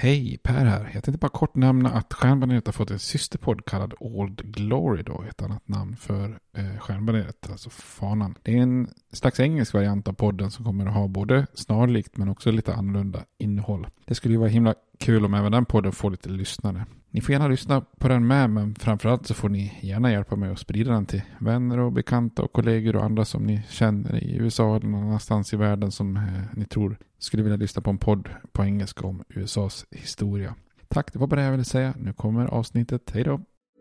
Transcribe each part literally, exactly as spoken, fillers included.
Hej, Per här. Jag tänkte bara kort nämna att Stjärnbaneret har fått en systerpodd kallad Old Glory då, ett annat namn för eh, Stjärnbaneret, alltså fanan. Det är en slags engelsk variant av podden som kommer att ha både snarlikt men också lite annorlunda innehåll. Det skulle ju vara himla kul om även den podden får lite lyssnare. Ni får gärna lyssna på den med, men framförallt så får ni gärna hjälpa mig att sprida den till vänner och bekanta och kollegor och andra som ni känner i U S A eller någon annanstans i världen som eh, ni tror skulle vilja lyssna på en podd på engelska om U S A:s historia. Tack, det var bara det jag ville säga. Nu kommer avsnittet. Hej då!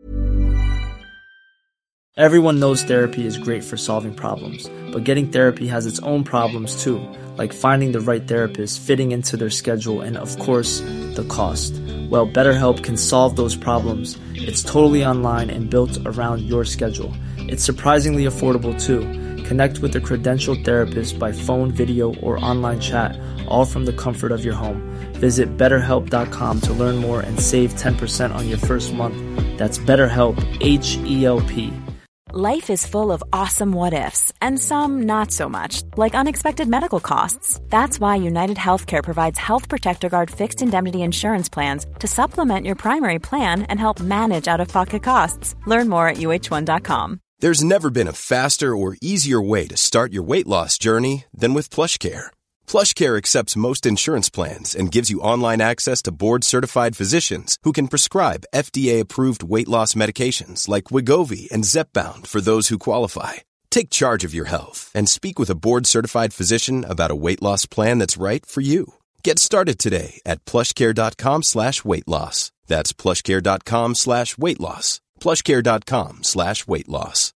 Everyone knows therapy is great for solving problems, but getting therapy has its own problems too, like finding the right therapist, fitting into their schedule, and of course, the cost. Well, BetterHelp can solve those problems. It's totally online and built around your schedule. It's surprisingly affordable too. Connect with a credentialed therapist by phone, video, or online chat, all from the comfort of your home. Visit better help dot com to learn more and save ten percent on your first month. That's BetterHelp, H E L P. Life is full of awesome what-ifs, and some not so much, like unexpected medical costs. That's why United Healthcare provides Health Protector Guard fixed indemnity insurance plans to supplement your primary plan and help manage out-of-pocket costs. Learn more at U H one dot com. There's never been a faster or easier way to start your weight loss journey than with PlushCare. PlushCare accepts most insurance plans and gives you online access to board-certified physicians who can prescribe F D A-approved weight loss medications like Wegovy and Zepbound for those who qualify. Take charge of your health and speak with a board-certified physician about a weight loss plan that's right for you. Get started today at plushcare.com slash weight loss. That's plushcare.com slash weight loss. plushcare.com slash weight loss.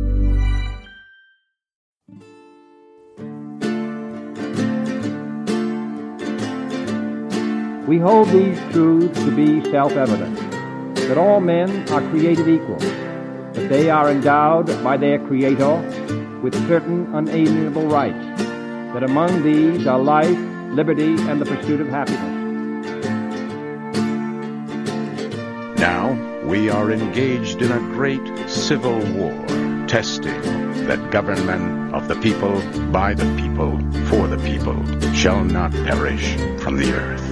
We hold these truths to be self-evident, that all men are created equal, that they are endowed by their Creator with certain unalienable rights, that among these are life, liberty, and the pursuit of happiness. Now we are engaged in a great civil war, testing that government of the people, by the people, for the people, shall not perish from the earth.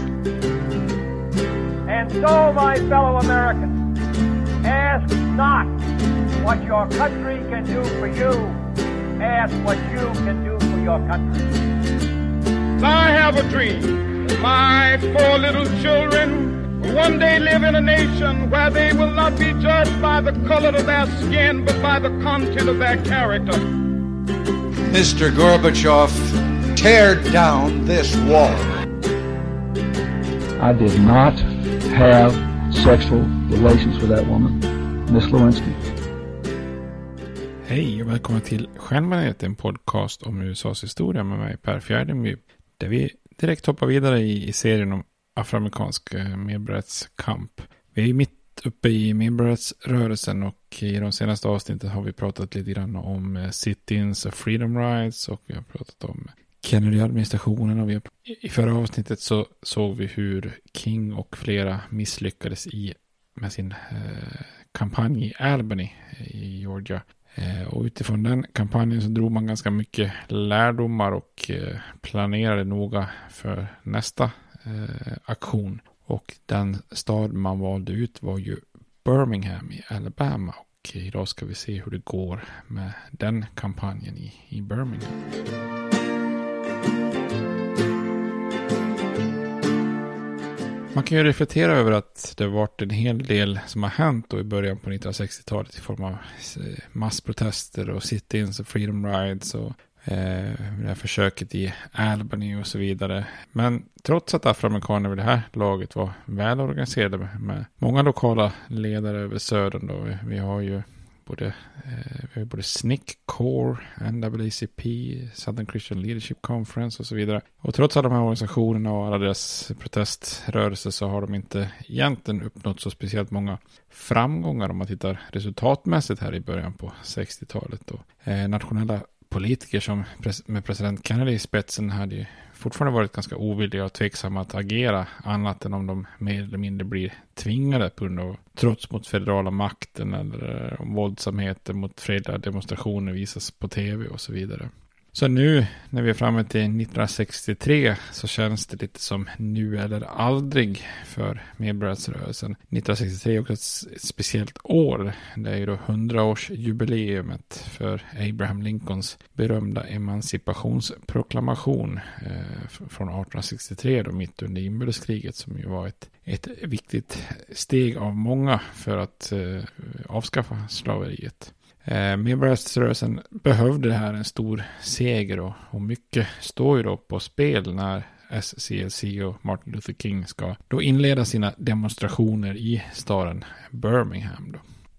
And so, my fellow Americans, ask not what your country can do for you. Ask what you can do for your country. I have a dream. My four little children will one day live in a nation where they will not be judged by the color of their skin, but by the content of their character. Mister Gorbachev, tear down this wall. I did not have sexual relations with that woman, Miss Lewinsky. Hej och välkommen till Stjärnbaneret, en podcast om U S A:s historia med mig Per Fjärdemby, där vi direkt hoppar vidare i, i serien om afroamerikansk medborgarrättskamp. Vi är mitt uppe i medborgarrättsrörelsen och i de senaste avsnitten har vi pratat lite grann om sit-ins och freedom rights och vi har pratat om Kennedy-administrationen och vi har, i förra avsnittet så såg vi hur King och flera misslyckades i med sin eh, kampanj i Albany i Georgia. Eh, och utifrån den kampanjen så drog man ganska mycket lärdomar och eh, planerade noga för nästa eh, aktion. Och den stad man valde ut var ju Birmingham i Alabama. Och idag ska vi se hur det går med den kampanjen i, i Birmingham. Man kan ju reflektera över att det har varit en hel del som har hänt då i början på nittonhundrasextiotalet i form av massprotester och sit-ins och freedom rides och eh, det här försöket i Albany och så vidare. Men trots att afroamerikaner vid det här laget var välorganiserade med, med många lokala ledare över södern då. Vi, vi har ju både, eh, vi har både S N C C, CORE, N double A C P, Southern Christian Leadership Conference och så vidare. Och trots alla de här organisationerna och alla deras proteströrelser så har de inte egentligen uppnått så speciellt många framgångar om man tittar resultatmässigt här i början på sextiotalet. Och, eh, nationella politiker som pres- med president Kennedy i spetsen hade ju fortfarande varit ganska ovilliga och tveksamma att agera annat än om de mer eller mindre blir tvingade på grund av trots mot federala makten eller om våldsamheter mot fredliga demonstrationer visas på tv och så vidare. Så nu när vi är framme till nittonhundrasextiotre så känns det lite som nu eller aldrig för medborgarrättsrörelsen. nittonhundrasextiotre är också ett speciellt år. Det är ju då hundraårsjubileumet för Abraham Lincolns berömda emancipationsproklamation eh, från artonhundrasextiotre då, mitt under inbördeskriget, som ju var ett, ett viktigt steg av många för att eh, avskaffa slaveriet. Eh, Medborgarrättsrörelsen behövde det här en stor seger och, och mycket står ju då på spel när S C L C och Martin Luther King ska då inleda sina demonstrationer i staden Birmingham då.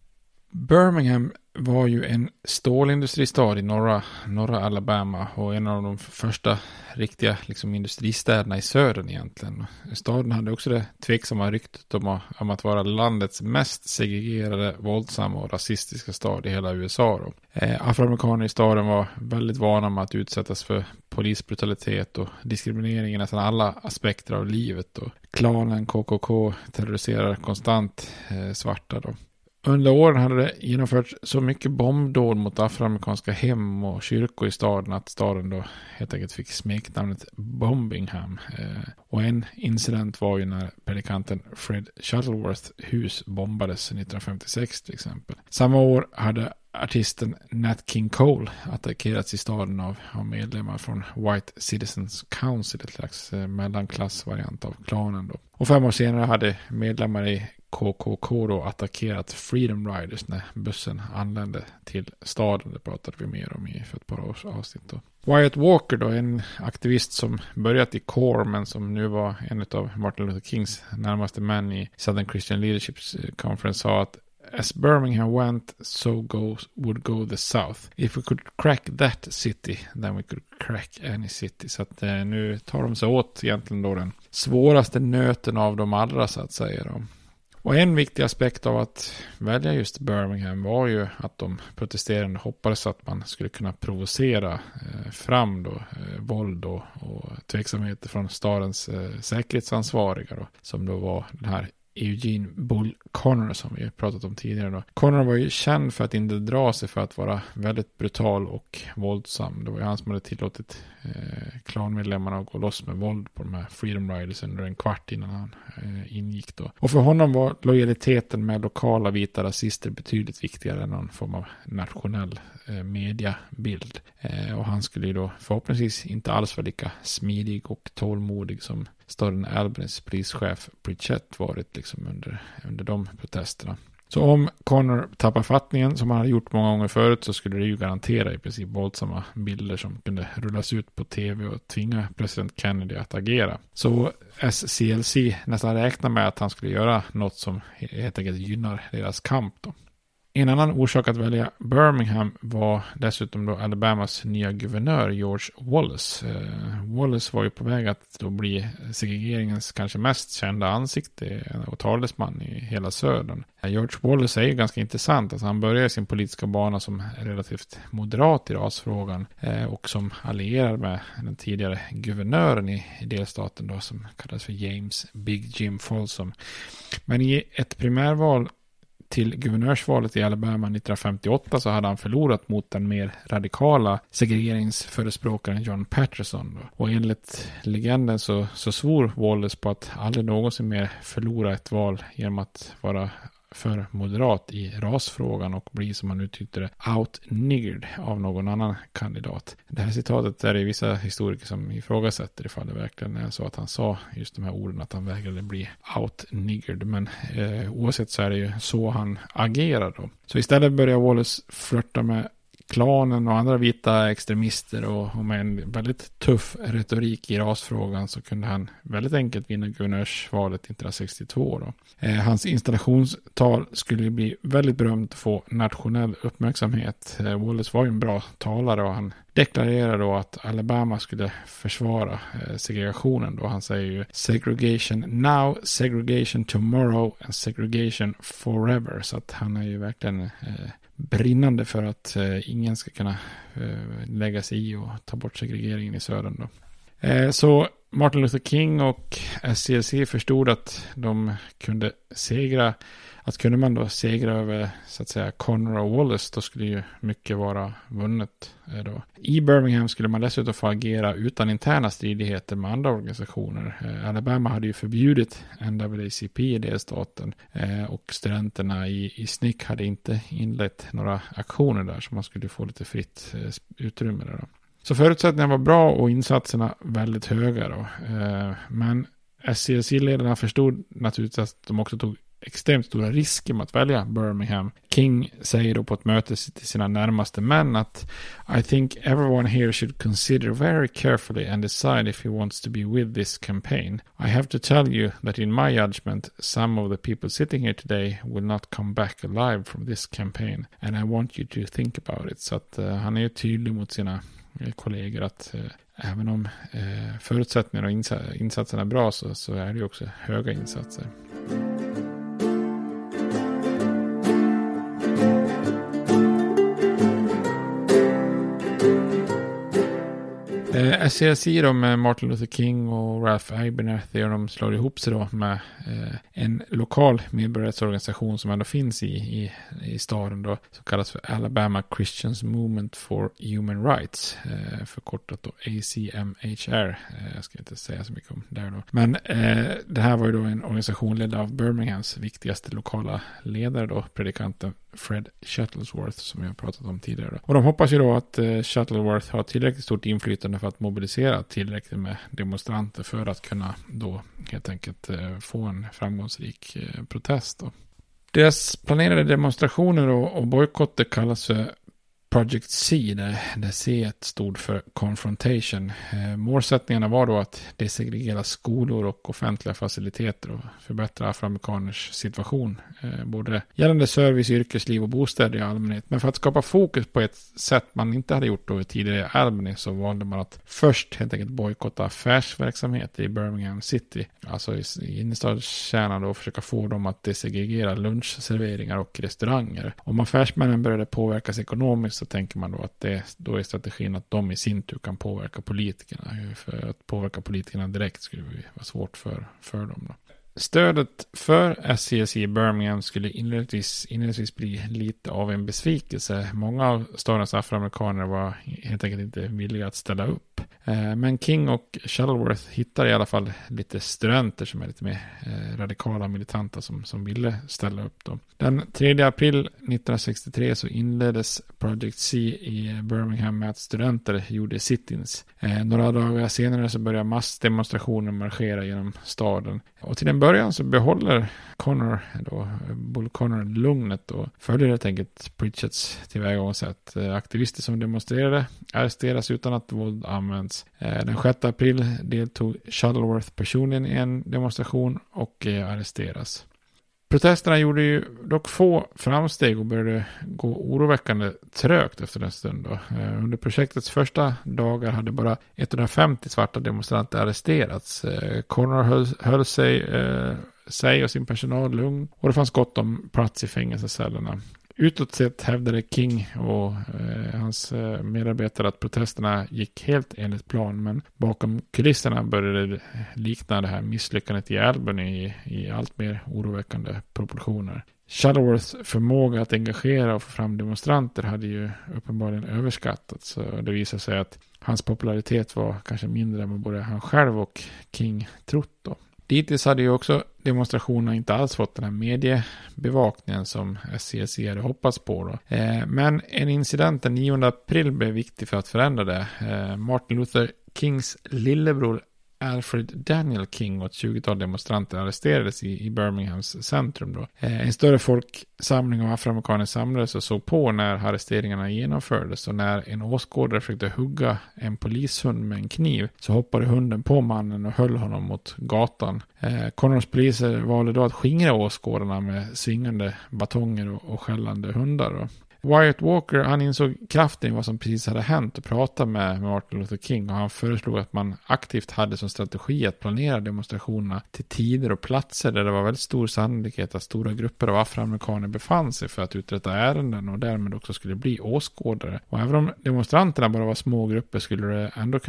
Birmingham var ju en stålindustristad i norra, norra Alabama och en av de första riktiga liksom, industristäderna i södern egentligen. Staden hade också det tveksamma ryktet om, om att vara landets mest segregerade, våldsamma och rasistiska stad i hela U S A. Då. Eh, afroamerikaner i staden var väldigt vana med att utsättas för polisbrutalitet och diskriminering i nästan alla aspekter av livet. Och klanen K K K terroriserar konstant eh, svarta då. Under åren hade det genomförts så mycket bombdåd mot afroamerikanska hem och kyrkor i staden att staden då helt enkelt fick smeknamnet Bombingham. Eh, och en incident var ju när predikanten Fred Shuttleworths hus bombades nittonhundrafemtiosex till exempel. Samma år hade artisten Nat King Cole attackerats i staden av, av medlemmar från White Citizens Council, ett slags eh, mellanklassvariant av klanen då. Och fem år senare hade medlemmar i K K K då attackerat Freedom Riders när bussen anlände till staden. Det pratade vi mer om i för ett par års avsnitt då. Wyatt Walker då, en aktivist som börjat i C O R E men som nu var en av Martin Luther Kings närmaste män i Southern Christian Leadership Conference, sa att as Birmingham went, so goes, would go the South. If we could crack that city, then we could crack any city. Så att eh, nu tar de sig åt egentligen då den svåraste nöten av de allra, så att säga då. Och en viktig aspekt av att välja just Birmingham var ju att de protesterande hoppades att man skulle kunna provocera eh, fram då, eh, våld och, och tveksamheter från stadens eh, säkerhetsansvariga då, som då var den här Eugene Bull Connor som vi pratat om tidigare då. Connor var ju känd för att inte dra sig för att vara väldigt brutal och våldsam. Det var ju han som hade tillåtit eh, klanmedlemmarna att gå loss med våld på de här Freedom Riders under en kvart innan han eh, ingick då. Och för honom var lojaliteten med lokala vita rasister betydligt viktigare än någon form av nationell eh, mediabild. Eh, och han skulle ju då förhoppningsvis inte alls vara lika smidig och tålmodig som staden Albanys polischef Pritchett varit liksom under, under de protesterna. Så om Connor tappar fattningen som han hade gjort många gånger förut, så skulle det ju garantera i princip våldsamma bilder som kunde rullas ut på tv och tvinga president Kennedy att agera. Så S C L C nästan räknar med att han skulle göra något som helt enkelt gynnar deras kamp då. En annan orsak att välja Birmingham var dessutom då Alabamas nya guvernör George Wallace. Eh, Wallace var ju på väg att då bli segregeringens kanske mest kända ansikte och talesman i hela södern. Eh, George Wallace är ju ganska intressant. Alltså han började sin politiska bana som relativt moderat i rasfrågan eh, och som allierad med den tidigare guvernören i, i delstaten då, som kallades för James Big Jim Folsom. Men i ett primärval till guvernörsvalet i Alabama nittonhundrafemtioåtta så hade han förlorat mot den mer radikala segregeringsförespråkaren John Patterson. Då. Och enligt legenden så, så svor Wallace på att aldrig någonsin mer förlora ett val genom att vara för moderat i rasfrågan och bli, som man uttryckte det, outniggered av någon annan kandidat. Det här citatet är det vissa historiker som ifrågasätter ifall det verkligen är så att han sa just de här orden, att han vägrade bli outniggered. Men eh, oavsett så är det ju så han agerar då. Så istället börjar Wallace flirta med klanen och andra vita extremister och, och med en väldigt tuff retorik i rasfrågan så kunde han väldigt enkelt vinna guvernörsvalet nittonhundrasextiotvå då. Eh, hans installationstal skulle bli väldigt berömt och få nationell uppmärksamhet. Eh, Wallace var ju en bra talare och han deklarerade då att Alabama skulle försvara eh, segregationen då. Han säger ju segregation now, segregation tomorrow and segregation forever. Så att han är ju verkligen eh, brinnande för att eh, ingen ska kunna eh, lägga sig i och ta bort segregeringen i södern då. Eh, så Martin Luther King och S C L C förstod att de kunde segra, att kunde man då segra över så att säga Connor och Wallace, då skulle ju mycket vara vunnet eh, då. I Birmingham skulle man dessutom få agera utan interna stridigheter med andra organisationer. Eh, Alabama hade ju förbjudit N double A C P i delstaten eh, och studenterna i, i S N C C hade inte inlett några aktioner där, så man skulle få lite fritt eh, utrymme där då. Så förutsättningarna var bra och insatserna väldigt höga då. Eh, men S C L C-ledarna förstod naturligtvis att de också tog extremt stora risker med att välja Birmingham. King säger då på ett möte till sina närmaste män att I think everyone here should consider very carefully and decide if he wants to be with this campaign. I have to tell you that in my judgment some of the people sitting here today will not come back alive from this campaign and I want you to think about it. Så att uh, han är ju tydlig mot sina kollegor att eh, även om eh, förutsättningarna och insa- insatserna är bra så, så är det ju också höga insatser. Eh, S C L C då med Martin Luther King och Ralph Abernathy, och de slår ihop sig då med eh, en lokal medborgarrättsorganisation som ändå finns i, i, i staden då, som kallas för Alabama Christians Movement for Human Rights, eh, förkortat då A C M H R. Eh, jag ska inte säga så mycket om det här då. Men eh, det här var ju då en organisation ledd av Birminghams viktigaste lokala ledare då, predikanten Fred Shuttlesworth, som jag har pratat om tidigare då. Och de hoppas ju då att eh, Shuttlesworth har tillräckligt stort inflytande för att mobilisera tillräckligt med demonstranter för att kunna då helt enkelt eh, få en framgångsrik eh, protest då. Deras planerade demonstrationer och, och bojkotter kallas för Project C, där, där C stod för Confrontation. Eh, målsättningarna var då att desegregera skolor och offentliga faciliteter och förbättra afroamerikaners situation. Eh, både gällande service, yrkesliv och bostäder i allmänhet. Men för att skapa fokus på ett sätt man inte hade gjort då tidigare i Albany, så valde man att först helt enkelt bojkotta affärsverksamhet i Birmingham City. Alltså i, i innerstadskärnan, och försöka få dem att desegregera lunchserveringar och restauranger. Om affärsmännen började påverkas ekonomiskt, så tänker man då att det då är strategin att de i sin tur kan påverka politikerna. För att påverka politikerna direkt skulle det vara svårt för, för dem då. Stödet för S C L C i Birmingham skulle inledningsvis, inledningsvis bli lite av en besvikelse. Många av stadens afroamerikaner var helt enkelt inte villiga att ställa upp. Men King och Shuttlesworth hittar i alla fall lite studenter som är lite mer radikala och militanta som, som ville ställa upp då. Den tredje april nittonhundrasextiotre så inleddes Project C i Birmingham med att studenter gjorde sit-ins. Några dagar senare så började massdemonstrationer marschera genom staden. Och till en början så behåller Connor då, Bull Connor lugnet och följer helt enkelt Pritchetts tillvägagångssätt. Aktivister som demonstrerade arresteras utan att våld används. Den sjätte april deltog Shuttlesworth personligen i en demonstration och arresteras. Protesterna gjorde ju dock få framsteg och började gå oroväckande trögt efter en stund då. Under projektets första dagar hade bara etthundrafemtio svarta demonstranter arresterats. Connor höll, höll sig, eh, sig och sin personal lugn, och det fanns gott om plats i fängelsecellerna. Utåt sett hävdade King och eh, hans eh, medarbetare att protesterna gick helt enligt plan, men bakom kulisserna började det likna det här misslyckandet i Albany i, i allt mer oroväckande proportioner. Shuttlesworths förmåga att engagera och få fram demonstranter hade ju uppenbarligen överskattats, så det visade sig att hans popularitet var kanske mindre än vad både han själv och King trott då. Dittills hade ju också demonstrationerna inte alls fått den här mediebevakningen som S C L C hade hoppats på då. Eh, men en incident den nionde april blev viktig för att förändra det. Eh, Martin Luther Kings lillebror Alfred Daniel King och ett tjugotal demonstranter arresterades i, i Birminghams centrum då. Eh, en större folksamling av afroamerikaner samlades och såg på när arresteringarna genomfördes, och när en åskådare försökte hugga en polishund med en kniv så hoppade hunden på mannen och höll honom mot gatan. Eh, Connors poliser valde då att skingra åskådarna med svingande batonger och, och skällande hundar då. Wyatt Walker, han insåg kraften i vad som precis hade hänt och pratade med Martin Luther King, och han föreslog att man aktivt hade som strategi att planera demonstrationerna till tider och platser där det var väldigt stor sannolikhet att stora grupper av afroamerikaner befann sig för att uträtta ärenden och därmed också skulle bli åskådare. Och även om demonstranterna bara var små grupper skulle det ändå kunna upp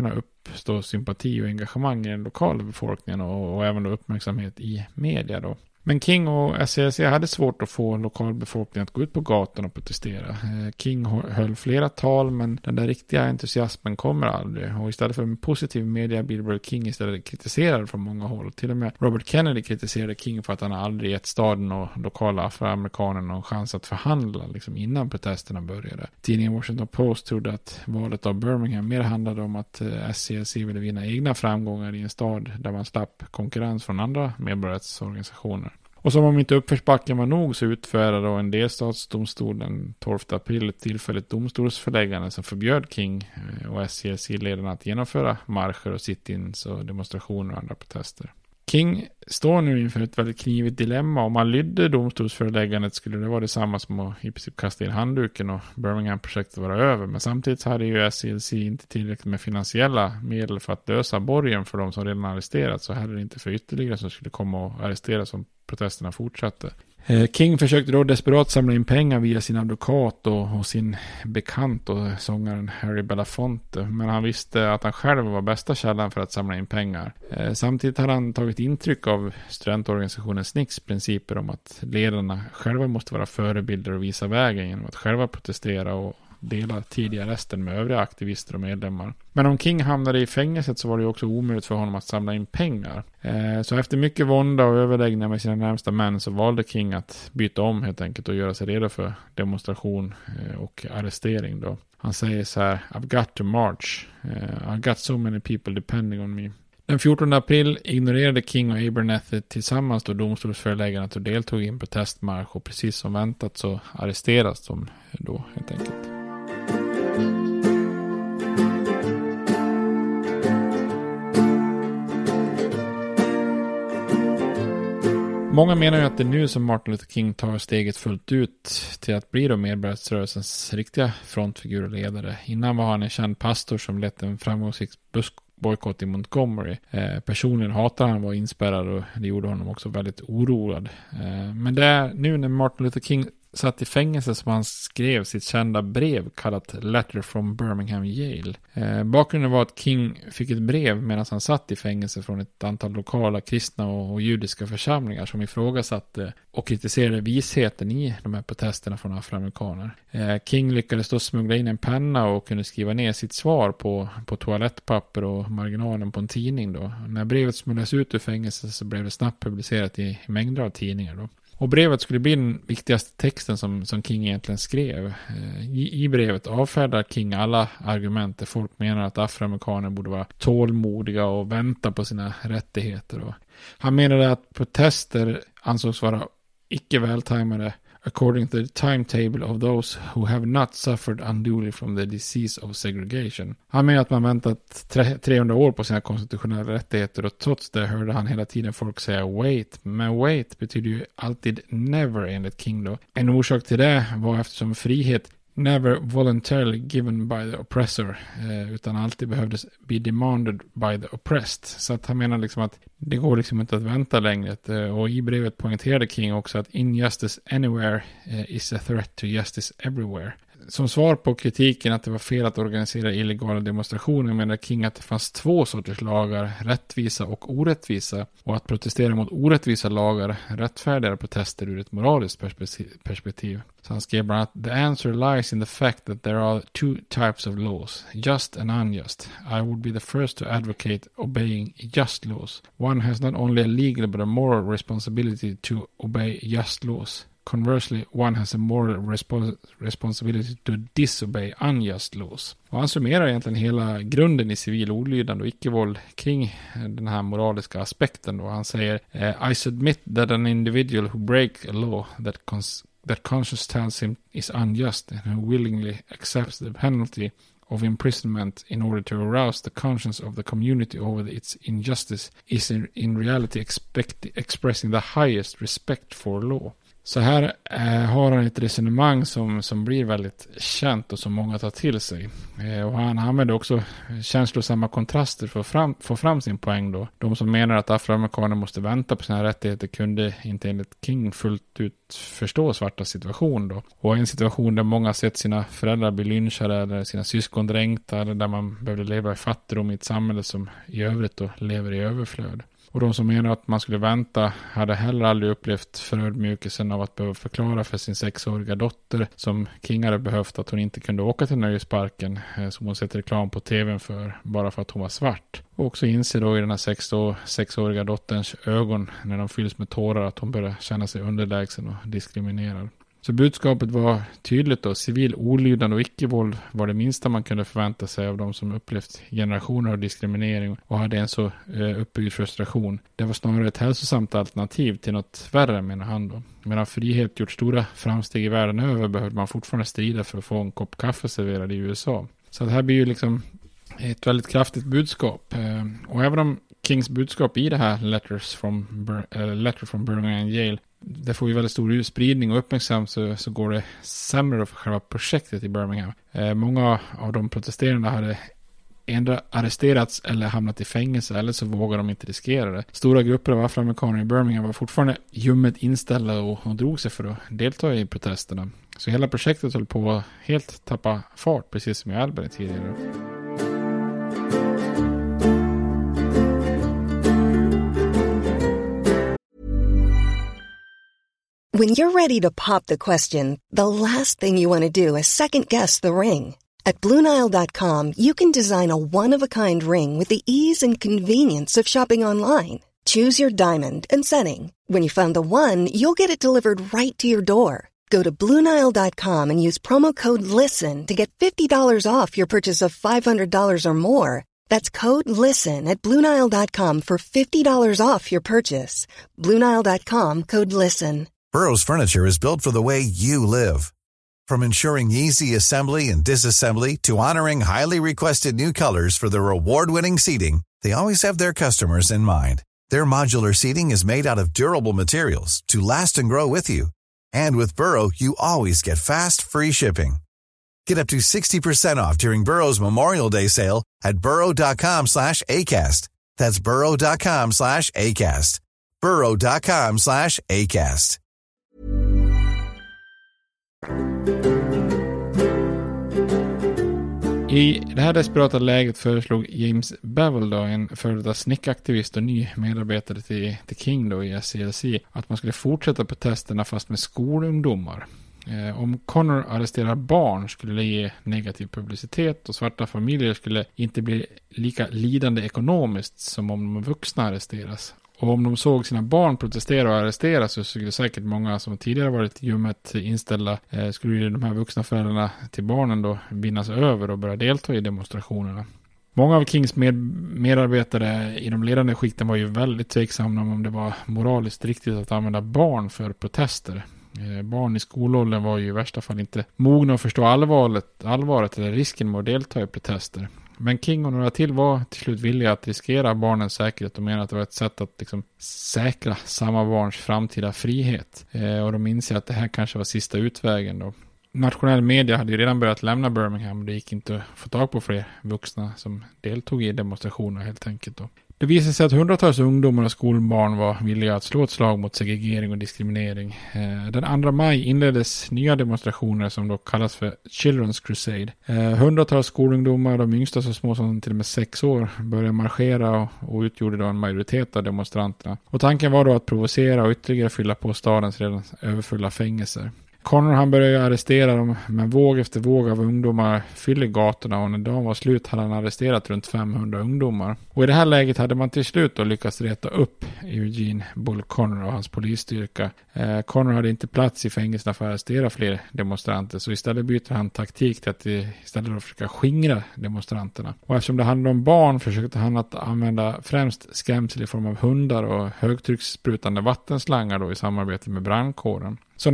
uppstå sympati och engagemang i den lokala befolkningen och, och även då uppmärksamhet i media då. Men King och S C L C hade svårt att få lokalbefolkningen att gå ut på gatan och protestera. King höll flera tal, men den där riktiga entusiasmen kommer aldrig. Och istället för en positiv mediabild blev King istället kritiserad från många håll. Till och med Robert Kennedy kritiserade King för att han aldrig gett staden och lokala afroamerikaner någon chans att förhandla liksom innan protesterna började. Tidningen Washington Post trodde att valet av Birmingham mer handlade om att S C L C ville vinna egna framgångar i en stad där man slapp konkurrens från andra medborgarrättsorganisationer. Och som om inte uppförsbacken var nog så utfärdade då en delstatsdomstol den tolfte april ett tillfälligt domstolsförläggande som förbjöd King och S C L C-ledarna att genomföra marscher och sit-ins och demonstrationer och andra protester. King står nu inför ett väldigt knivigt dilemma. Om man lydde domstolsföreläggandet skulle det vara detsamma som att i princip kasta in handduken och Birmingham-projektet vara över. Men samtidigt hade ju S C L C inte tillräckligt med finansiella medel för att lösa borgen för de som redan arresterats, så heller inte för ytterligare som skulle komma och arresteras om protesterna fortsatte. King försökte då desperat samla in pengar via sin advokat och, och sin bekant och sångaren Harry Belafonte, men han visste att han själv var bästa källan för att samla in pengar. Eh, samtidigt hade han tagit intryck av studentorganisationen S N I C:s principer om att ledarna själva måste vara förebilder och visa vägen genom att själva protestera och dela tidiga arresten med övriga aktivister och medlemmar. Men om King hamnade i fängelset så var det också omöjligt för honom att samla in pengar. Eh, så efter mycket vånda och överläggningar med sina närmsta män så valde King att byta om helt enkelt och göra sig redo för demonstration eh, och arrestering då. Han säger så här: I've got to march. Uh, I've got so many people depending on me. Den fjortonde april ignorerade King och Abernethy tillsammans då domstolsföreläggandet och deltog i en protestmarsch, och precis som väntat så arresteras de då helt enkelt. Många menar ju att det är nu som Martin Luther King tar steget fullt ut till att bli då medborgarrättsrörelsens riktiga frontfigur och ledare. Innan var han en känd pastor som lett en framgångsrik buskbojkott i Montgomery. Eh, personligen hatar han var inspärrad, och det gjorde honom också väldigt oroad. Eh, men det är nu när Martin Luther King satt i fängelse som han skrev sitt kända brev kallat Letter from Birmingham Jail. Eh, bakgrunden var att King fick ett brev medan han satt i fängelse från ett antal lokala kristna och, och judiska församlingar som ifrågasatte och kritiserade visheten i de här protesterna från afroamerikaner. Eh, King lyckades då smuggla in en penna och kunde skriva ner sitt svar på, på toalettpapper och marginalen på en tidning då. När brevet smugglades ut ur fängelse så blev det snabbt publicerat i, i mängder av tidningar då. Och brevet skulle bli den viktigaste texten som, som King egentligen skrev. I, I brevet avfärdar King alla argument där folk menar att afroamerikaner borde vara tålmodiga och vänta på sina rättigheter. Och han menade att protester ansågs vara icke vältajmade according to the timetable of those who have not suffered unduly from the disease of segregation. Han menar att man väntat trehundra år på sina konstitutionella rättigheter, och trots det hörde han hela tiden folk säga wait. Men wait betyder ju alltid never enligt King då. En orsak till det var eftersom frihet never voluntarily given by the oppressor, eh, utan alltid behövdes be demanded by the oppressed. Så att han menar liksom att det går liksom inte att vänta längre. Eh, och i brevet poängterade King också att injustice anywhere eh, is a threat to justice everywhere. Som svar på kritiken att det var fel att organisera illegala demonstrationer menar King att det fanns två sorters lagar, rättvisa och orättvisa, och att protestera mot orättvisa lagar rättfärdigar protester ur ett moraliskt perspektiv. Så han skrev bland annat: The answer lies in the fact that there are two types of laws, just and unjust. I would be the first to advocate obeying just laws. One has not only a legal but a moral responsibility to obey just laws. Conversely, one has a moral respo- responsibility to disobey unjust laws. Och han summerar egentligen hela grunden i civil olydnad och icke-våld kring den här moraliska aspekten. Och han säger: I submit that an individual who breaks a law that, cons- that conscience tells him is unjust and who willingly accepts the penalty of imprisonment in order to arouse the conscience of the community over its injustice is in, in reality expect, expressing the highest respect for law. Så här eh, har han ett resonemang som, som blir väldigt känt och som många tar till sig. Eh, och han använder också känslosamma kontraster för att fram, få fram sin poäng då. De som menar att afroamerikaner måste vänta på sina rättigheter kunde inte enligt King fullt ut förstå svarta situation då. Och en situation där många sett sina föräldrar bli lynchade eller sina syskon dränkta eller där man behövde leva i fattigdom i ett samhälle som i övrigt då lever i överflöd. Och de som menar att man skulle vänta hade heller aldrig upplevt förödmjukelsen av att behöva förklara för sin sexåriga dotter som King hade behövt att hon inte kunde åka till nöjesparken som hon sett reklam på tvn för bara för att hon var svart. Och också inser då i den här sex år, sexåriga dotterns ögon när de fylls med tårar att hon börjar känna sig underlägsen och diskriminerad. Så budskapet var tydligt då. Civil olydnad och icke-våld var det minsta man kunde förvänta sig av de som upplevt generationer av diskriminering och hade en så eh, uppbyggd frustration. Det var snarare ett hälsosamt alternativ till något värre, menar han då. Medan frihet gjort stora framsteg i världen över behövde man fortfarande strida för att få en kopp kaffe serverad i U S A. Så det här blir ju liksom ett väldigt kraftigt budskap. Eh, och även om Kings budskap i det här Letters from, Bur- äh, Letter from Birmingham Jail det får ju väldigt stor spridning och uppmärksamhet så, så går det sämre för själva projektet i Birmingham. Eh, många av de protesterande hade ändå arresterats eller hamnat i fängelse eller så vågar de inte riskera det. Stora grupper av afroamerikaner i Birmingham var fortfarande ljummet inställda och, och drog sig för att delta i protesterna. Så hela projektet höll på att helt tappa fart, precis som i Albany tidigare. When you're ready to pop the question, the last thing you want to do is second-guess the ring. At Blue Nile dot com, you can design a one-of-a-kind ring with the ease and convenience of shopping online. Choose your diamond and setting. When you find the one, you'll get it delivered right to your door. Go to Blue Nile dot com and use promo code LISTEN to get fifty dollars off your purchase of five hundred dollars or more. That's code LISTEN at Blue Nile dot com for fifty dollars off your purchase. Blue Nile dot com, code LISTEN. Burrow's furniture is built for the way you live. From ensuring easy assembly and disassembly to honoring highly requested new colors for their award-winning seating, they always have their customers in mind. Their modular seating is made out of durable materials to last and grow with you. And with Burrow, you always get fast, free shipping. Get up to sixty percent off during Burrow's Memorial Day sale at burrow dot com slash acast. That's burrow dot com slash acast. burrow dot com slash acast. I det här desperata läget föreslog James Bevel då, en före detta snickaktivist och ny medarbetare till, till King då i S C L C, att man skulle fortsätta protesterna fast med skolungdomar. Eh, om Connor arresterar barn skulle det ge negativ publicitet och svarta familjer skulle inte bli lika lidande ekonomiskt som om de vuxna arresteras. Och om de såg sina barn protestera och arresteras så skulle säkert många som tidigare varit ljummet inställda eh, skulle ju de här vuxna föräldrarna till barnen då vinnas över och börja delta i demonstrationerna. Många av Kings med, medarbetare i de ledande skikten var ju väldigt tveksamma om det var moraliskt riktigt att använda barn för protester. Eh, barn i skolåldern var ju i värsta fall inte mogna att förstå allvaret, allvaret eller risken med att delta i protester. Men King och några till var till slut villiga att riskera barnens säkerhet och menar att det var ett sätt att liksom säkra samma barns framtida frihet. Eh, och de inser att det här kanske var sista utvägen då. Nationell media hade ju redan börjat lämna Birmingham och det gick inte att få tag på fler vuxna som deltog i demonstrationer helt enkelt då. Det visade sig att hundratals ungdomar och skolbarn var villiga att slå ett slag mot segregering och diskriminering. Den andra maj inleddes nya demonstrationer som då kallas för Children's Crusade. Hundratals skolungdomar, de yngsta så små som till och med sex år, började marschera och utgjorde då en majoritet av demonstranterna. Och tanken var då att provocera och ytterligare fylla på stadens redan överfulla fängelser. Connor han började arrestera dem, men våg efter våg av ungdomar fyllde gatorna och när dagen var slut hade han arresterat runt femhundra ungdomar. Och i det här läget hade man till slut då lyckats reta upp Eugene Bull Connor och hans polisstyrka. Eh, Connor hade inte plats i fängelserna för att arrestera fler demonstranter så istället bytte han taktik till att istället att försöka skingra demonstranterna. Och eftersom det handlade om barn försökte han att använda främst skrämsel i form av hundar och högtryckssprutande vattenslangar då i samarbete med brandkåren. Så när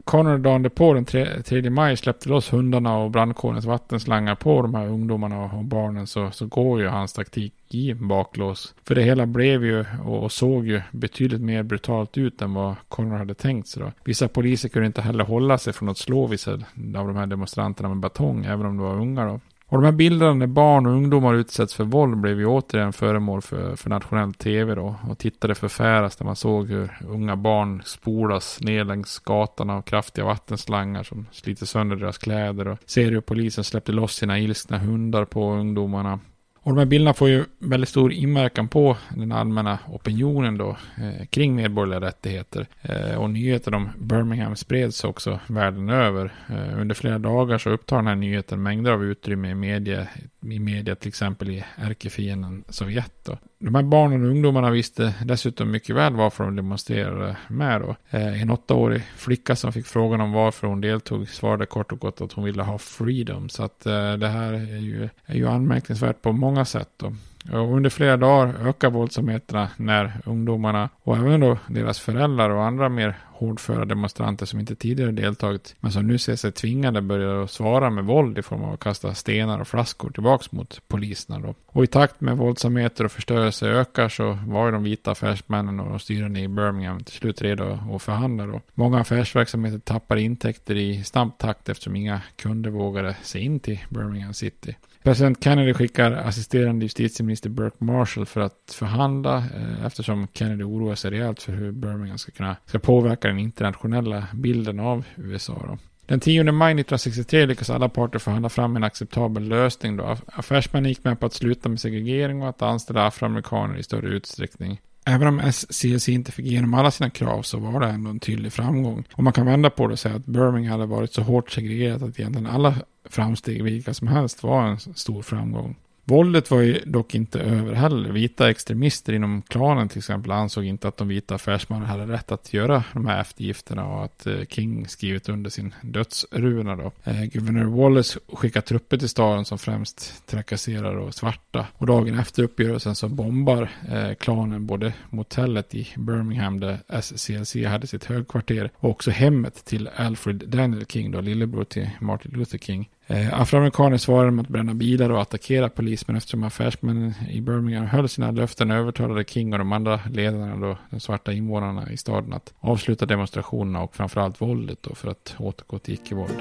Connor dagen därpå den tredje maj släppte loss hundarna och brandkårens vattenslangar på de här ungdomarna och barnen, så, så går ju hans taktik i baklås. För det hela blev ju och såg ju betydligt mer brutalt ut än vad Connor hade tänkt sig då. Vissa poliser kunde inte heller hålla sig från att slå vissa av de här demonstranterna med batong, även om de var unga då. Och de här bilderna när barn och ungdomar utsätts för våld blev ju återigen föremål för, för nationell tv då. Och tittade förfäras när man såg hur unga barn spolas ner längs gatan av kraftiga vattenslangar som sliter sönder deras kläder. Och ser hur polisen släppte loss sina ilskna hundar på ungdomarna. Och de här bilderna får ju väldigt stor inverkan på den allmänna opinionen då eh, kring medborgerliga rättigheter. Eh, och nyheter om Birmingham spreds också världen över. Eh, under flera dagar så upptar den här nyheten mängder av utrymme i media, i media till exempel i ärkefienden Sovjet då. De här barnen och ungdomarna visste dessutom mycket väl varför de demonstrerade med då. Eh, en åttaårig flicka som fick frågan om varför hon deltog svarade kort och gott att hon ville ha freedom. Så att eh, det här är ju, är ju anmärkningsvärt på många sätt då. Och under flera dagar ökar våldsamheterna när ungdomarna och även då deras föräldrar och andra mer hårdföra demonstranter som inte tidigare deltagit men som nu ser sig tvingade börjar svara med våld i form av att kasta stenar och flaskor tillbaks mot poliserna då. Och i takt med våldsamheter och förstörelse ökar så var ju de vita affärsmännen och de styrande i Birmingham till slut redo att förhandla då. Många affärsverksamheter tappar intäkter i snabb takt eftersom inga kunder vågade sig in till Birmingham City. President Kennedy skickar assisterande justitieminister Burke Marshall för att förhandla eh, eftersom Kennedy oroar sig rejält för hur Birmingham ska kunna ska påverka den internationella bilden av U S A då. Den tionde maj nittonhundrasextiotre lyckas alla parter förhandla fram en acceptabel lösning då. Affärsmännen gick med på att sluta med segregering och att anställa afroamerikaner i större utsträckning. Även om S C L C inte fick igenom alla sina krav så var det ändå en tydlig framgång. Och man kan vända på det och säga att Birmingham hade varit så hårt segregerat att egentligen alla framsteg vilka som helst var en stor framgång. Våldet var ju dock inte över heller. Vita extremister inom klanen till exempel ansåg inte att de vita affärsmännen hade rätt att göra de här eftergifterna och att King skrivit under sin dödsruna då. Eh, Guvernör Wallace skickar trupper till staden som främst trakasserar och svarta. Och dagen efter uppgörelsen så bombar eh, klanen både motellet i Birmingham där S C L C hade sitt högkvarter och också hemmet till Alfred Daniel King då, lillebror till Martin Luther King. Eh, afroamerikaner svarade med att bränna bilar och attackera polis, men eftersom affärsmännen i Birmingham höll sina löften övertalade King och de andra ledarna då, de svarta invånarna i staden, att avsluta demonstrationerna och framförallt våldet då, för att återgå till icke-våld.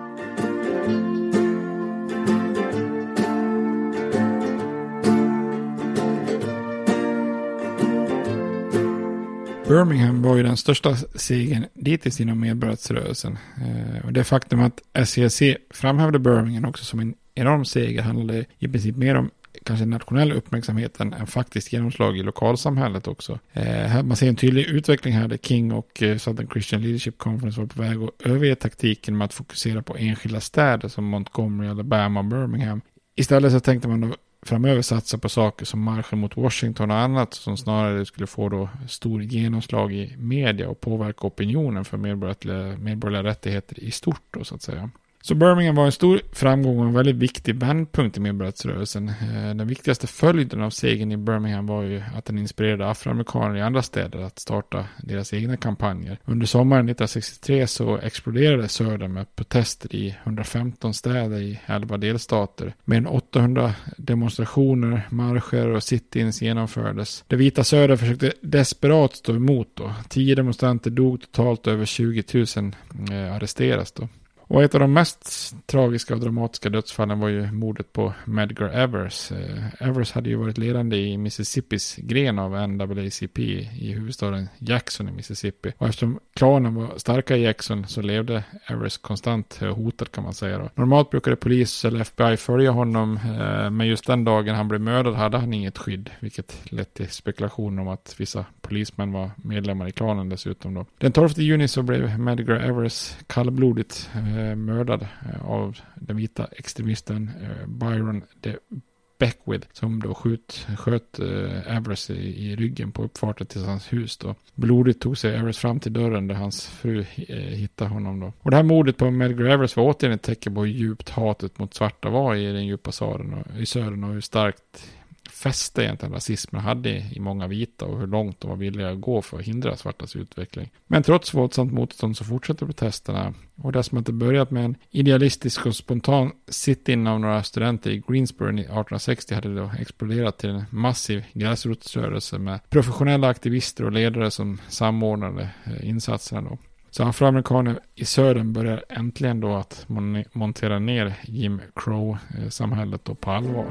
Birmingham var ju den största segern dittills inom medborgarrättsrörelsen. Eh, och det faktum att S C L C framhävde Birmingham också som en enorm seger handlade i princip mer om kanske nationell uppmärksamhet än faktiskt genomslag i lokalsamhället också. Eh, man ser en tydlig utveckling här där King och eh, Southern Christian Leadership Conference var på väg att överge taktiken med att fokusera på enskilda städer som Montgomery, Alabama och Birmingham. Istället så tänkte man då framöver satsa på saker som marschen mot Washington och annat som snarare skulle få då stor genomslag i media och påverka opinionen för medborgerliga, medborgerliga rättigheter i stort då, så att säga. Så Birmingham var en stor framgång och en väldigt viktig vändpunkt i medborgarrättsrörelsen. Den viktigaste följden av segern i Birmingham var ju att den inspirerade afroamerikaner i andra städer att starta deras egna kampanjer. Under sommaren nittonhundrasextiotre så exploderade södern med protester i hundrafemton städer i elva delstater. Mer än åttahundra demonstrationer, marscher och sit-ins genomfördes. Det vita söder försökte desperat stå emot då. Tio demonstranter dog, totalt över tjugo tusen eh, arresteras då. Och ett av de mest tragiska och dramatiska dödsfallen var ju mordet på Medgar Evers. Eh, Evers hade ju varit ledande i Mississippis gren av N double A C P i huvudstaden Jackson i Mississippi. Och eftersom klanen var starka i Jackson så levde Evers konstant hotad, kan man säga då. Normalt brukade polis eller F B I följa honom, eh, men just den dagen han blev mördad hade han inget skydd, vilket lett till spekulationer om att vissa polismän var medlemmar i klanen dessutom då. Den tolfte juni så blev Medgar Evers kallblodigt eh, mördad av den vita extremisten eh, Byron de Beckwith, som då skjut, sköt eh, Evers i, i ryggen på uppfarten till hans hus då. Blodigt tog sig Evers fram till dörren där hans fru eh, hittade honom då. Och det här mordet på Medgar Evers var återigen ett tecken på hur djupt hatet mot svarta var i den djupa södern och, i södern och hur starkt fäste egentligen rasismen hade i många vita och hur långt de var villiga att gå för att hindra svartas utveckling. Men trots våldsamt motstånd så fortsätter protesterna, och det som inte börjat med en idealistisk och spontan sit-in av några studenter i Greensboro arton sextio hade då exploderat till en massiv gräsrotsrörelse med professionella aktivister och ledare som samordnade insatserna då. Så afroamerikaner i södern börjar äntligen då att mon- montera ner Jim Crow-samhället då på allvar.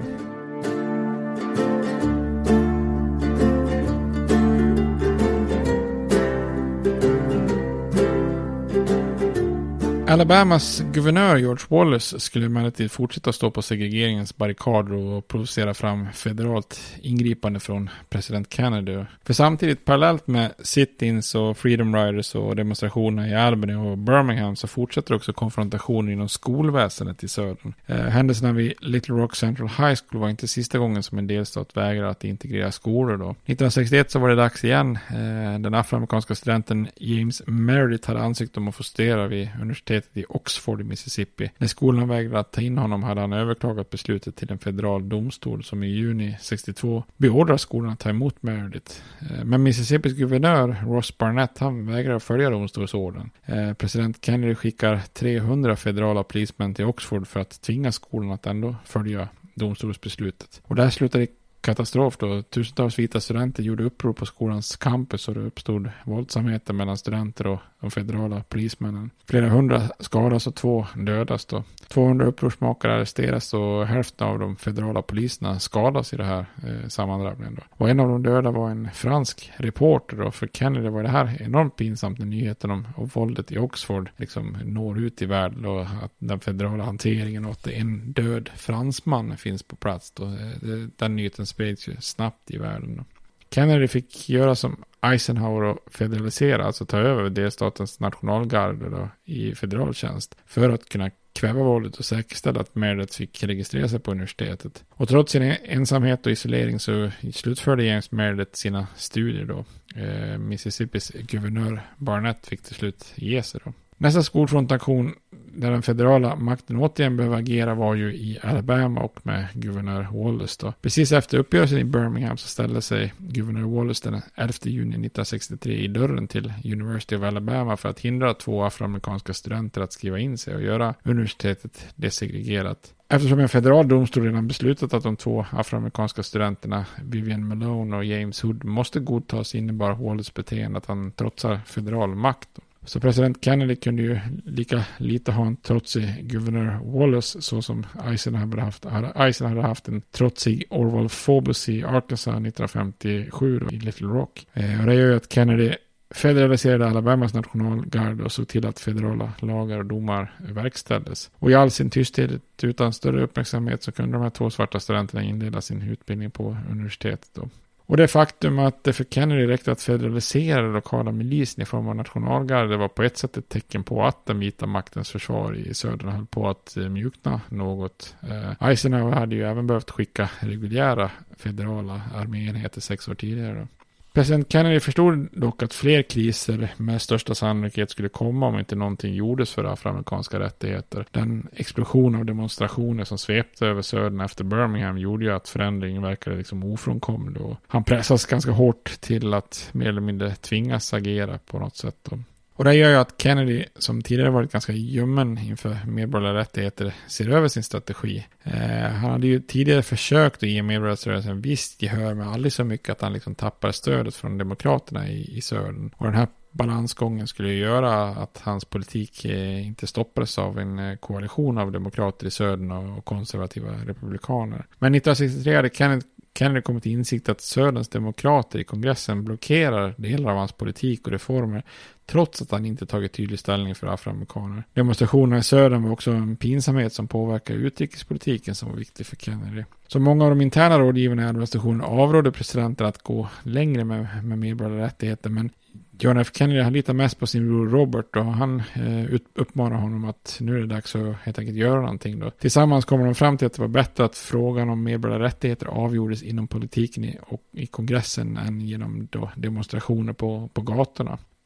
Alabamas guvernör George Wallace skulle emellertid fortsätta stå på segregeringens barrikader och provocera fram federalt ingripande från president Kennedy. För samtidigt, parallellt med sit-ins och freedom riders och demonstrationer i Albany och Birmingham, så fortsätter också konfrontationer inom skolväsendet i södern. Eh, händelserna vid Little Rock Central High School var inte sista gången som en delstat vägrade att integrera skolor då. nittonhundrasextioett så var det dags igen. Eh, den afroamerikanska studenten James Meredith hade ansökt om att få studera vid universitetet i Oxford i Mississippi. När skolan vägrade att ta in honom hade han överklagat beslutet till en federal domstol som i juni sextiotvå beordrar skolan att ta emot Meredith. Men Mississippis guvernör Ross Barnett, han vägrar att följa domstolsorden. President Kennedy skickar trehundra federala polismän till Oxford för att tvinga skolan att ändå följa domstolsbeslutet. Och där slutade katastrof då. Tusentals vita studenter gjorde uppror på skolans campus och det uppstod våldsamheter mellan studenter och de federala polismännen. Flera hundra skadas och två dödas då. tvåhundra upprorsmakare arresteras och hälften av de federala poliserna skadas i det här eh, sammandrabbningen då. Och en av de döda var en fransk reporter då. För Kennedy var det här enormt pinsamt när nyheten om, om våldet i Oxford liksom når ut i världen och att den federala hanteringen och att en död fransman finns på plats då. Den nyheten spreds ju snabbt i världen då. Kennedy fick göra som Eisenhower och federalisera, alltså ta över delstatens nationalgarde då, i federaltjänst för att kunna kväva våldet och säkerställa att Meredith fick registrera sig på universitetet. Och trots sin ensamhet och isolering så slutförde James Meredith sina studier då. Eh, Mississippis guvernör Barnett fick till slut ge sig då. Nästa skolfrontation där den federala makten återigen behöver agera var ju i Alabama och med guvernör Wallace då. Precis efter uppgörelsen i Birmingham så ställde sig guvernör Wallace den elfte juni nittonhundrasextiotre i dörren till University of Alabama för att hindra två afroamerikanska studenter att skriva in sig och göra universitetet desegregerat. Eftersom en federal domstol redan beslutat att de två afroamerikanska studenterna Vivian Malone och James Hood måste godtas innebar Wallace beteende att han trotsar federal makt då. Så president Kennedy kunde ju lika lite ha en trotsig guvernör Wallace så som Eisenhower hade haft, Eisenhower hade haft en trotsig Orval Faubus i Arkansas nittonhundrafemtiosju då, i Little Rock. Eh, och det gör ju att Kennedy federaliserade Alabamas nationalgard och såg till att federala lagar och domar verkställdes. Och i all sin tysthet utan större uppmärksamhet så kunde de här två svarta studenterna inleda sin utbildning på universitetet då. Och det faktum att det för Kennedy räckte att federalisera den lokala milisen i form av nationalgarde var på ett sätt ett tecken på att den vita maktens försvar i södern höll på att mjukna något. Eh, Eisenhower hade ju även behövt skicka reguljära federala arméenheter sex år tidigare då. President Kennedy förstod dock att fler kriser med största sannolikhet skulle komma om inte någonting gjordes för afroamerikanska rättigheter. Den explosion av demonstrationer som svepte över södern efter Birmingham gjorde ju att förändringen verkade liksom ofrånkomlig. Och han pressas ganska hårt till att mer eller mindre tvingas agera på något sätt då. Och det gör ju att Kennedy, som tidigare varit ganska ljummen inför medborgerliga rättigheter, ser över sin strategi. Eh, han hade ju tidigare försökt att ge medborgarrörelsen visst gehör, men aldrig så mycket att han liksom tappar stödet från demokraterna i, i södern. Och den här balansgången skulle ju göra att hans politik eh, inte stoppades av en eh, koalition av demokrater i södern och, och konservativa republikaner. Men nittonhundrasextiotre hade Kennedy Kennedy kom till insikt att söderns demokrater i kongressen blockerar delar av hans politik och reformer trots att han inte tagit tydlig ställning för afroamerikaner. Demonstrationerna i södern var också en pinsamhet som påverkar utrikespolitiken som var viktig för Kennedy. Så många av de interna rådgivarna i administrationen avrådde presidenten att gå längre med, med medborgerliga rättigheter, men John F. Kennedy han litar mest på sin bror Robert och han eh, uppmanar honom att nu är det dags att helt enkelt göra någonting då. Tillsammans kommer de fram till att det var bättre att frågan om medborgerliga rättigheter avgjordes inom politiken i, och i kongressen än genom då demonstrationer på, på gatorna. På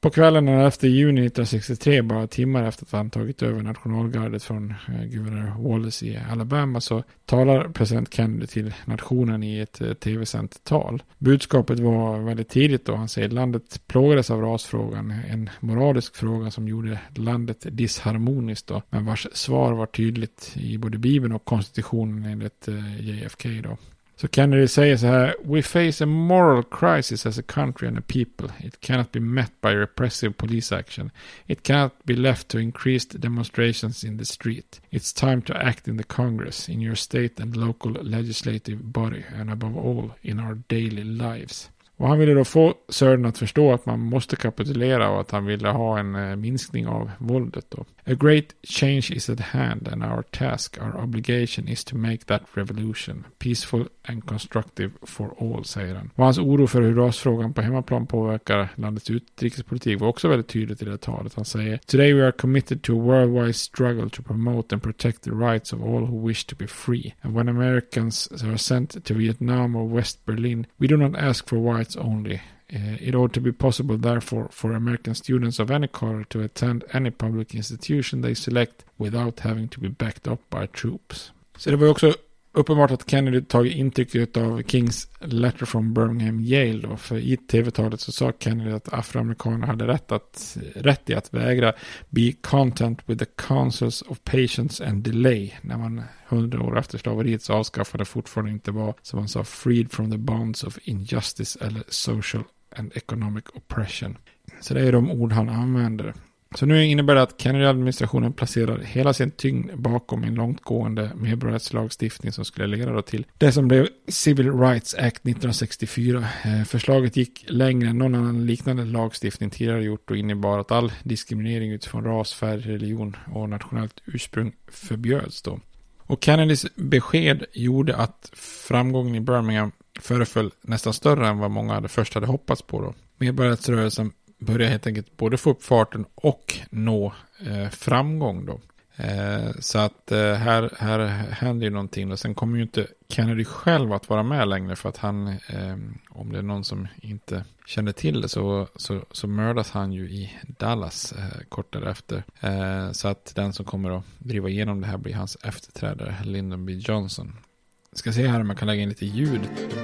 På kvällen den elfte juni nittonhundrasextiotre, bara timmar efter att han tagit över nationalgardet från eh, guvernör Wallace i Alabama, så talar president Kennedy till nationen i ett eh, tv-sänt tal. Budskapet var väldigt tidigt då. Han säger att landet plågades av rasfrågan, en moralisk fråga som gjorde landet disharmoniskt då, men vars svar var tydligt i både Bibeln och konstitutionen enligt eh, J F K då. Så Kennedy säger så här: "We face a moral crisis as a country and a people. It cannot be met by repressive police action. It cannot be left to increased demonstrations in the street. It's time to act in the Congress, in your state and local legislative body, and above all, in our daily lives." Och han ville då få Södern att förstå att man måste kapitulera och att han ville ha en eh, minskning av våldet då. "A great change is at hand and our task, our obligation is to make that revolution peaceful and constructive for all", säger han. Och hans oro för hur rasfrågan på hemmaplan påverkar landets utrikespolitik var också väldigt tydligt i det talet. Han säger: "Today we are committed to a worldwide struggle to promote and protect the rights of all who wish to be free. And when Americans are sent to Vietnam or West Berlin, we do not ask for whites only. Uh, it ought to be possible, therefore, for American students of any color to attend any public institution they select without having to be backed up by troops." Så det var också uppenbart att Kennedy tagit intryck av Kings letter from Birmingham Jail då, för i tv-talet så sa Kennedy att afroamerikaner hade rätt, att, rätt i att vägra be content with the counsels of patience and delay, när man hundra år efter slaveriets avskaffade fortfarande inte var, som han sa, freed from the bonds of injustice eller social and economic oppression. Så det är de ord han använder. Så nu innebär det att Kennedy-administrationen placerar hela sin tyngd bakom en långtgående medborgarrättslagstiftning som skulle leda till det som blev Civil Rights Act nittonhundrasextiofyra. Eh, förslaget gick längre än någon annan liknande lagstiftning tidigare gjort och innebar att all diskriminering utifrån ras, färg, religion och nationellt ursprung förbjöds då. Och Kennedys besked gjorde att framgången i Birmingham föreföll nästan större än vad många hade först hade hoppats på då. Medborgarrättsrörelsen börjar helt enkelt både få upp farten och nå eh, framgång då. Eh, så att eh, här, här händer ju någonting. Och sen kommer ju inte Kennedy själv att vara med längre, för att han, eh, om det är någon som inte känner till det, så, så, så mördas han ju i Dallas eh, kort därefter. Eh, så att den som kommer att driva igenom det här blir hans efterträdare, Lyndon B. Johnson. Jag ska se här om man kan lägga in lite ljud.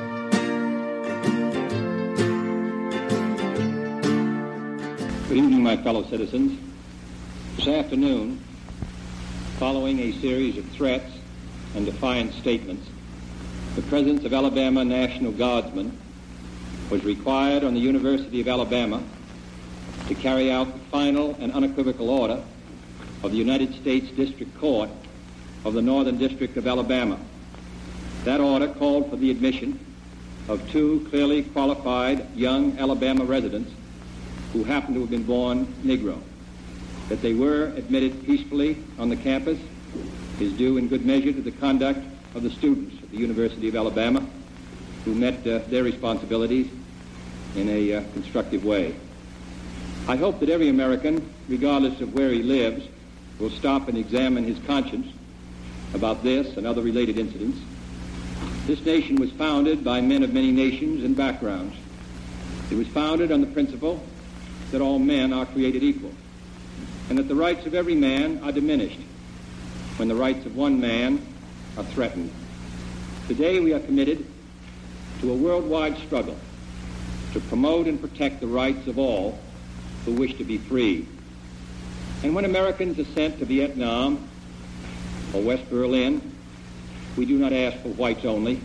Good evening, my fellow citizens. This afternoon, following a series of threats and defiant statements, the presence of Alabama National Guardsmen was required on the University of Alabama to carry out the final and unequivocal order of the United States District Court of the Northern District of Alabama. That order called for the admission of two clearly qualified young Alabama residents who happened to have been born Negro. That they were admitted peacefully on the campus is due in good measure to the conduct of the students at the University of Alabama, who met uh, their responsibilities in a uh, constructive way. I hope that every American, regardless of where he lives, will stop and examine his conscience about this and other related incidents. This nation was founded by men of many nations and backgrounds. It was founded on the principle that all men are created equal, and that the rights of every man are diminished when the rights of one man are threatened. Today we are committed to a worldwide struggle to promote and protect the rights of all who wish to be free. And when Americans are sent to Vietnam or West Berlin, we do not ask for whites only.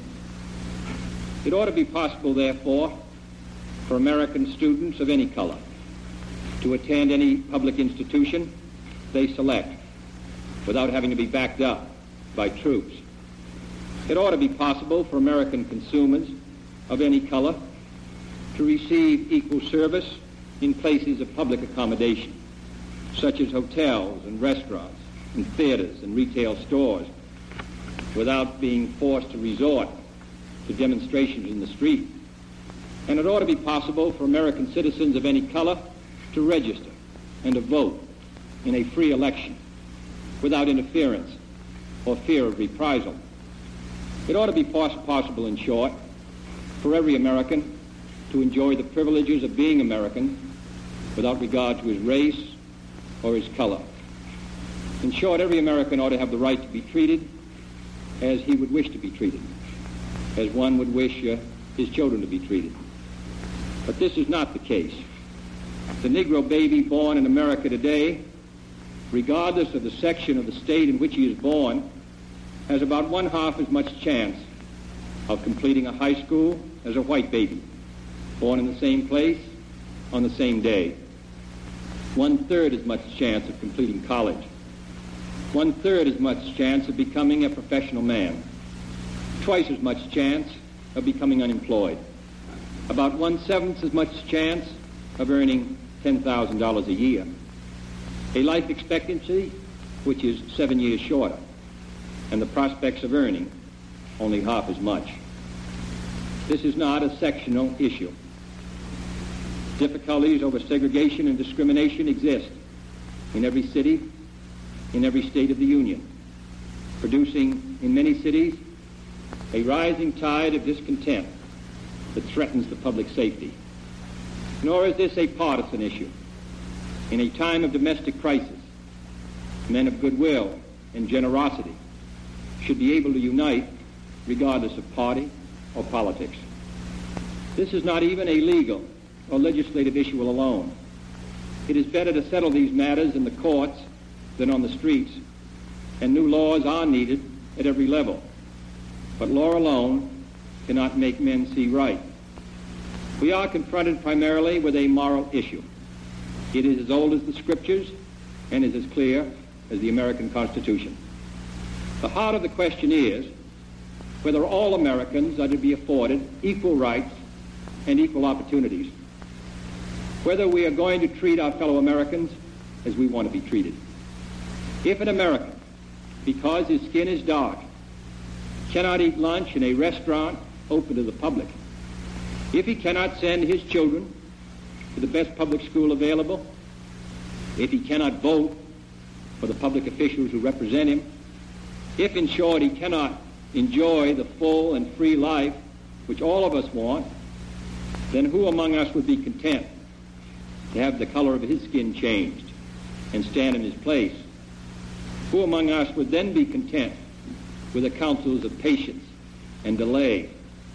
It ought to be possible, therefore, for American students of any color to attend any public institution they select without having to be backed up by troops. It ought to be possible for American consumers of any color to receive equal service in places of public accommodation, such as hotels and restaurants and theaters and retail stores, without being forced to resort to demonstrations in the street. And it ought to be possible for American citizens of any color to register and to vote in a free election without interference or fear of reprisal. It ought to be pos- possible, in short, for every American to enjoy the privileges of being American without regard to his race or his color. In short, every American ought to have the right to be treated as he would wish to be treated, as one would wish uh, his children to be treated. But this is not the case. The Negro baby born in America today, regardless of the section of the state in which he is born, has about one half as much chance of completing a high school as a white baby, born in the same place on the same day. One-third as much chance of completing college. One-third as much chance of becoming a professional man. Twice as much chance of becoming unemployed. About one-seventh as much chance of earning ten thousand dollars a year. A life expectancy which is seven years shorter, and the prospects of earning only half as much. This is not a sectional issue. Difficulties over segregation and discrimination exist in every city, in every state of the Union, producing in many cities a rising tide of discontent that threatens the public safety. Nor is this a partisan issue. In a time of domestic crisis, men of goodwill and generosity should be able to unite regardless of party or politics. This is not even a legal or legislative issue alone. It is better to settle these matters in the courts than on the streets, and new laws are needed at every level. But law alone cannot make men see right. We are confronted primarily with a moral issue. It is as old as the Scriptures and is as clear as the American Constitution. The heart of the question is whether all Americans are to be afforded equal rights and equal opportunities, whether we are going to treat our fellow Americans as we want to be treated. If an American, because his skin is dark, cannot eat lunch in a restaurant open to the public, if he cannot send his children to the best public school available, if he cannot vote for the public officials who represent him, if, in short, he cannot enjoy the full and free life which all of us want, then who among us would be content to have the color of his skin changed and stand in his place? Who among us would then be content with the counsels of patience and delay?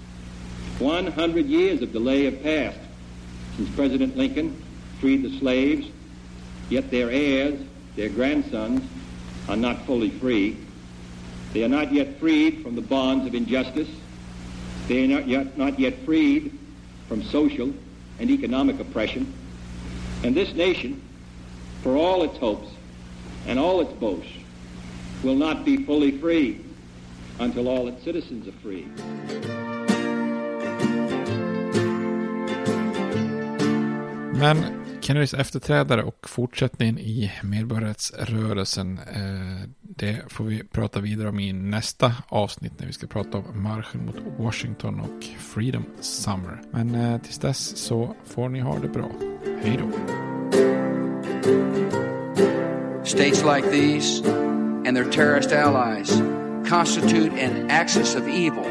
One hundred years of delay have passed since President Lincoln freed the slaves, yet their heirs, their grandsons, are not fully free. They are not yet freed from the bonds of injustice. They are not yet, not yet freed from social and economic oppression. And this nation, for all its hopes and all its boasts, will not be fully free until all its citizens are free. Men Kennedys efterträdare och fortsättningen i medborgarrättsrörelsen, eh, det får vi prata vidare om i nästa avsnitt när vi ska prata om marschen mot Washington och Freedom Summer. Men eh, tills dess så får ni ha det bra. Hej då! States like these and their terrorist allies constitute an axis of evil.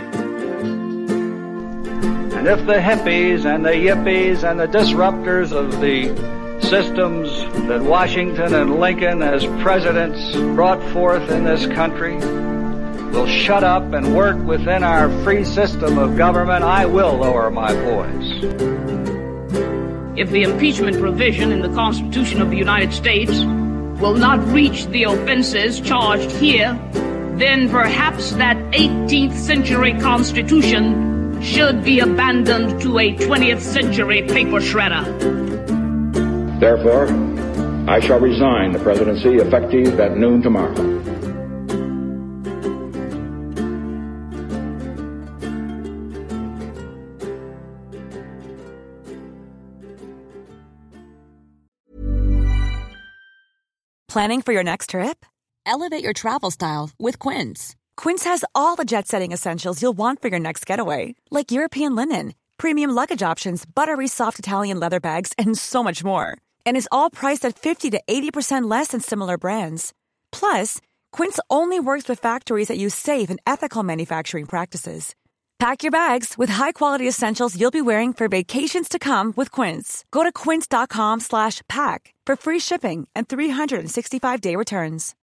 And if the hippies and the yippies and the disruptors of the systems that Washington and Lincoln as presidents brought forth in this country will shut up and work within our free system of government, I will lower my voice. If the impeachment provision in the Constitution of the United States will not reach the offenses charged here, then perhaps that eighteenth century Constitution should be abandoned to a twentieth century paper shredder. Therefore, I shall resign the presidency effective at noon tomorrow. Planning for your next trip? Elevate your travel style with Quince. Quince has all the jet-setting essentials you'll want for your next getaway, like European linen, premium luggage options, buttery soft Italian leather bags, and so much more. And is all priced at fifty to eighty percent less than similar brands. Plus, Quince only works with factories that use safe and ethical manufacturing practices. Pack your bags with high-quality essentials you'll be wearing for vacations to come with Quince. Go to quince.com slash pack for free shipping and three sixty-five day returns.